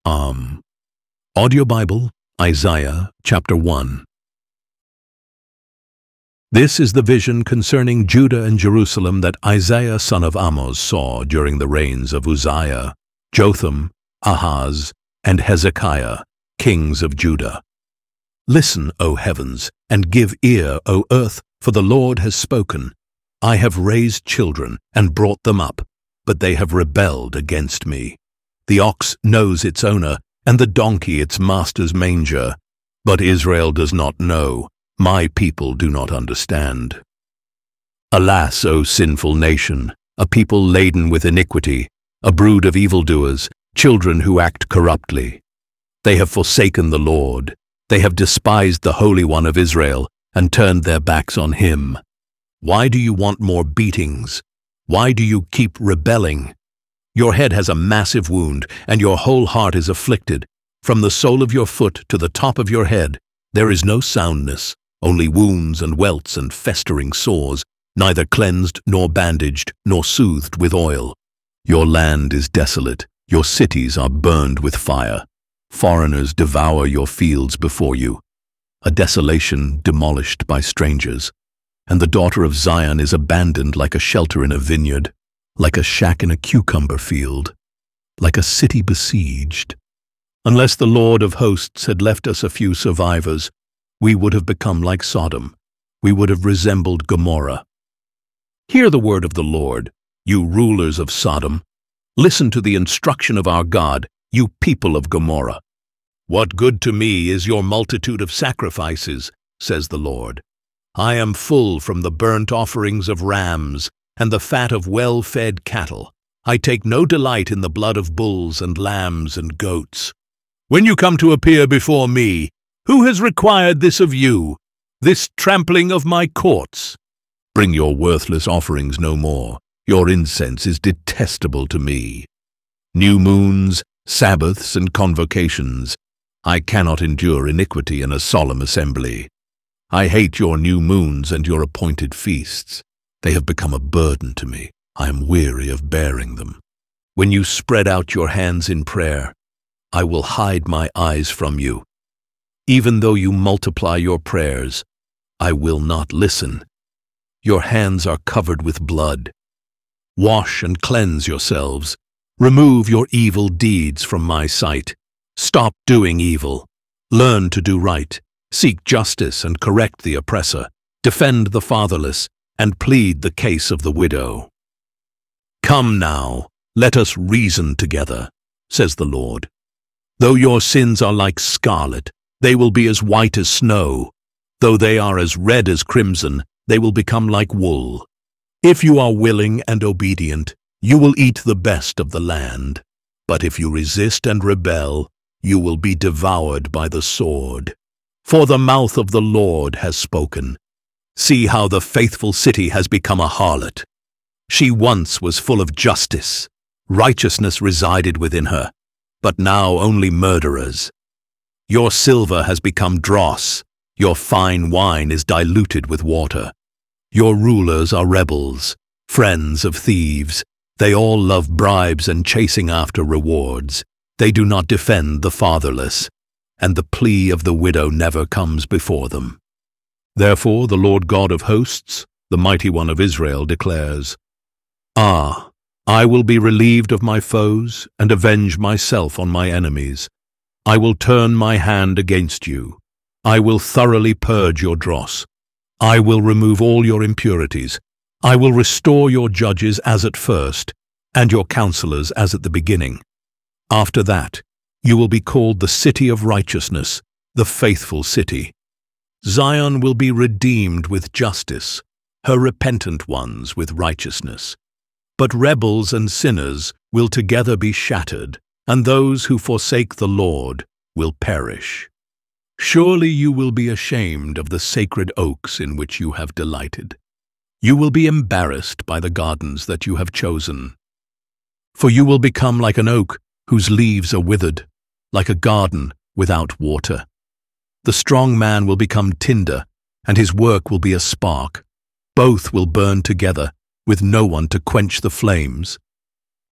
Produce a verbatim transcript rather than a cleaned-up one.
Um, Audio Bible, Isaiah chapter one. This is the vision concerning Judah and Jerusalem that Isaiah son of Amoz saw during the reigns of Uzziah, Jotham, Ahaz, and Hezekiah, kings of Judah. Listen, O heavens, and give ear, O earth, for the Lord has spoken. I have raised children and brought them up, but they have rebelled against me. The ox knows its owner, and the donkey its master's manger. But Israel does not know, my people do not understand. Alas, O sinful nation, a people laden with iniquity, a brood of evildoers, children who act corruptly. They have forsaken the Lord. They have despised the Holy One of Israel and turned their backs on him. Why do you want more beatings? Why do you keep rebelling? Your head has a massive wound, and your whole heart is afflicted. From the sole of your foot to the top of your head, there is no soundness, only wounds and welts and festering sores, neither cleansed nor bandaged nor soothed with oil. Your land is desolate, your cities are burned with fire. Foreigners devour your fields before you, a desolation demolished by strangers. And the daughter of Zion is abandoned like a shelter in a vineyard, like a shack in a cucumber field, like a city besieged. Unless the Lord of hosts had left us a few survivors, we would have become like Sodom. We would have resembled Gomorrah. Hear the word of the Lord, you rulers of Sodom. Listen to the instruction of our God, you people of Gomorrah. What good to me is your multitude of sacrifices, says the Lord. I am full from the burnt offerings of rams and the fat of well-fed cattle. I take no delight in the blood of bulls and lambs and goats. When you come to appear before me, who has required this of you, this trampling of my courts? Bring your worthless offerings no more. Your incense is detestable to me. New moons, Sabbaths, and convocations. I cannot endure iniquity in a solemn assembly. I hate your new moons and your appointed feasts. They have become a burden to me. I am weary of bearing them. When you spread out your hands in prayer, I will hide my eyes from you. Even though you multiply your prayers, I will not listen. Your hands are covered with blood. Wash and cleanse yourselves. Remove your evil deeds from my sight. Stop doing evil. Learn to do right. Seek justice and correct the oppressor. Defend the fatherless and plead the case of the widow. Come now, let us reason together, says the Lord. Though your sins are like scarlet, they will be as white as snow. Though they are as red as crimson, they will become like wool. If you are willing and obedient, you will eat the best of the land. But if you resist and rebel, you will be devoured by the sword. For the mouth of the Lord has spoken. See how the faithful city has become a harlot. She once was full of justice. Righteousness resided within her, but now only murderers. Your silver has become dross. Your fine wine is diluted with water. Your rulers are rebels, friends of thieves. They all love bribes and chasing after rewards. They do not defend the fatherless, and the plea of the widow never comes before them. Therefore the Lord God of hosts, the mighty one of Israel, declares, Ah, I will be relieved of my foes and avenge myself on my enemies. I will turn my hand against you. I will thoroughly purge your dross. I will remove all your impurities. I will restore your judges as at first, and your counselors as at the beginning. After that, you will be called the city of righteousness, the faithful city. Zion will be redeemed with justice, her repentant ones with righteousness. But rebels and sinners will together be shattered, and those who forsake the Lord will perish. Surely you will be ashamed of the sacred oaks in which you have delighted. You will be embarrassed by the gardens that you have chosen. For you will become like an oak whose leaves are withered, like a garden without water. The strong man will become tinder, and his work will be a spark. Both will burn together, with no one to quench the flames.